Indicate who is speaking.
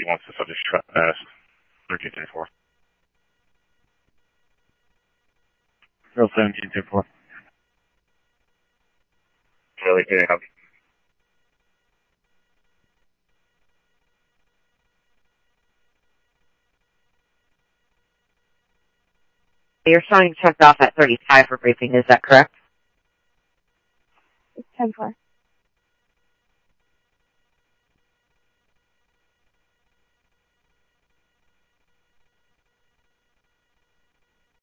Speaker 1: 50 wants to subject 1334. Drill 1724. Really, yeah.
Speaker 2: You're showing checked off at 35 for briefing, is that correct?
Speaker 3: It's 10-4.